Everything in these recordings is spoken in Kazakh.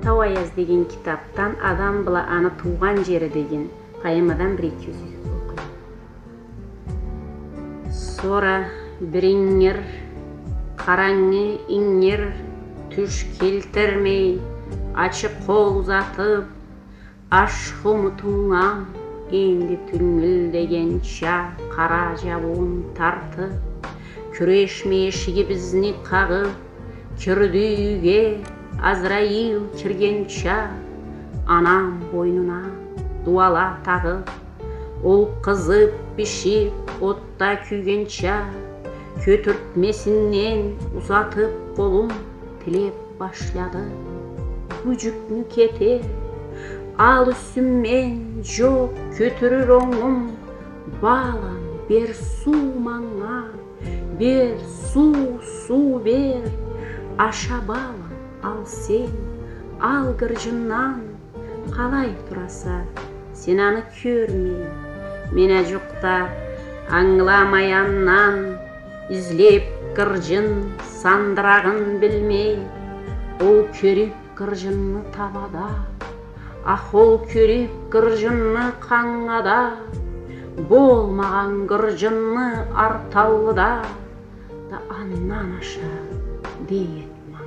Тау аяз деген китаптан адам была аны туған жері деген поэмадан бір-екі сөз оқимын. Сора біріңер, қараңы иңер, түш келтірмей, ашық қол ұзатып, ашық ұмытуңнан, енді түңілдегенше қара жабуын тартып, күреш мешіге бізні қағып, кірді үйге Азраил кіргенше, анам бойнына дуала тағып, ол қызып пішіп отта күйгенше, көтіртмесінен ұзатып қолын тілеп башляды. Күжікні кетер, ал үстіммен жоқ көтірір оңым, балам бер су маңа, бер су бер, аша балам. Ал сен, ал гыржыннан, қалай тұраса, сен аны көрмей, мен әжуқта аңламаяннан, излеп гыржын сандырағын білмей, ол көріп гыржынны табада, ол көріп гыржынны қаңада, болмаған гыржынны арталыда, да аннан аша дейет.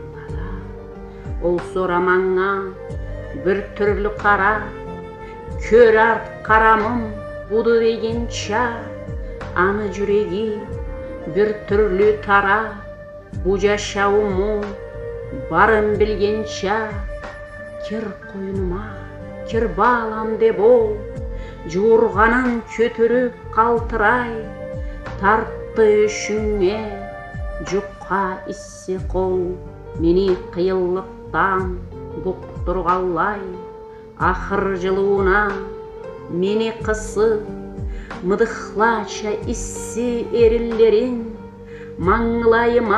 Ол сорамаңа бір түрлі қара, көр арт қарамым бұды дегенше, аны жүрегі бір түрлі тара, бұ жашауымы барын білгенше, кір қойныма, кір балам деп ол, жуырғанын көтіріп қалтырай, тартты үшіңе, жұққа іссе қол, мені қиылық бұқтырғалай, ақыр жылуына мені қысы, мыдықлача ісі ерілерін, маңлайыма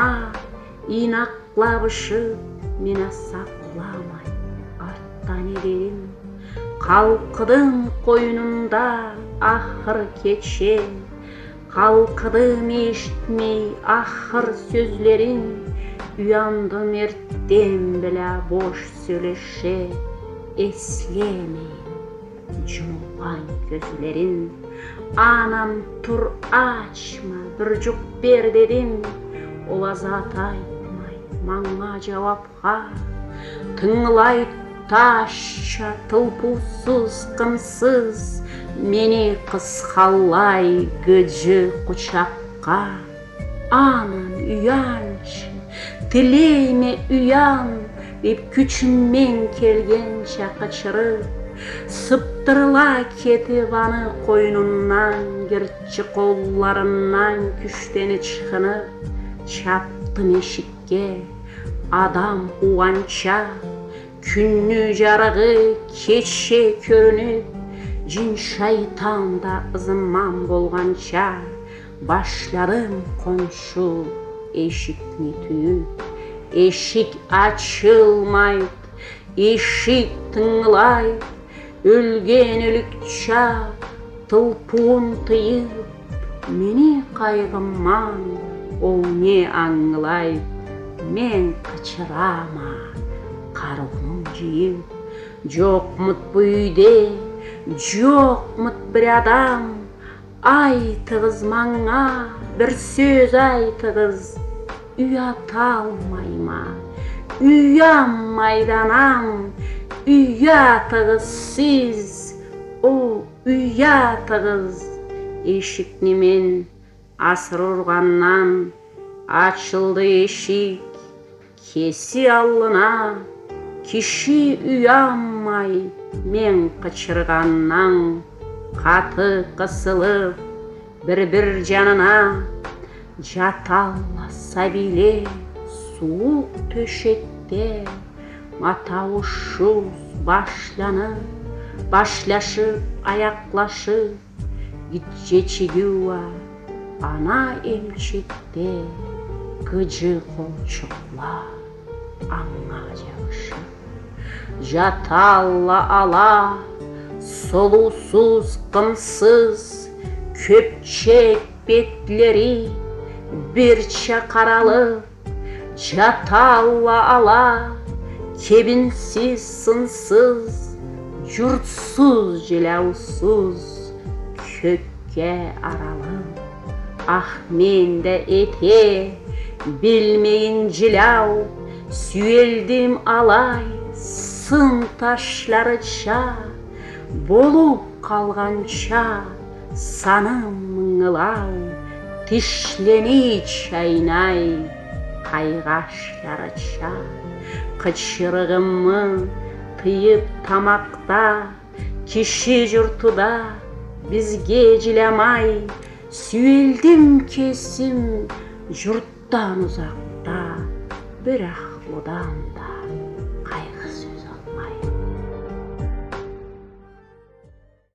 инақлабышы, мені сақламай арттан едерін. Қалқыдың қойнында ақыр кече, қалқыдым ештмей ақыр сөзлерін, Uyandım ertten bile boş söyleşe, eslemeyin cumulgan gözlerin. Anam tur açma, bürcük ber dedim, ola zat aytmay, mаңа cevapqa. Tınglay taşça, tılpusuz, qımsız, meni qısqallay gıcı kuçaqqa. Anam uyanç, тілейме ұян, деп күчіммен келгенше қычырып, сыптырыла кетіп аны қойнынан, герчі қолларынан күштені чықынып, чаптым ешікке, адам уанча, күнні жарығы кеше көрініп, жин шайтанда ызыман болғанша, башладым қоншу eşikni tüyüp, eşik açılmayıp, eşik tınlayıp, ölgen ölükçe tılpuğun tıyıp, meni kaygımman ol ne anlayıp, men kaçırama karğım jiyip, jokmut bu uyde, jokmut bir adam, aytığız mаңа, bir söz aytığız, uyatalmayma, uyanmaydan am, uyatığız siz, o uyatığız. Eşikni men asır urgandan, açıldı eşik, kesi allına, kişi uyanmay, men kaçırgandan, katı kısılıp, bir canına, jatalla bile soğuk töşekte, matavuşuz başlanıp, başlaşıp, ayaklaşıp, gitçeçigüva, ana emçekte, gıcı kolçuklar, аңа жабышып. Жатalla ala, solusuz, qımsız, köpçek betleri, birçe qaralıb, жатalla ala, Kebinsiz, sınсыз, jurtsuz, jilausuz, kökке aralım. Ah mende ete, bilmeyin jilau, süeldim alay, sın taşlarıça, bolup kalgança, sanım mыңылау, тишлени чайнай, кайгашlarıça, кычырыгымы тыйып тамакта, киши журтуда, бизге жиламай, süeldim kesим журттан узакта, бирок одан да.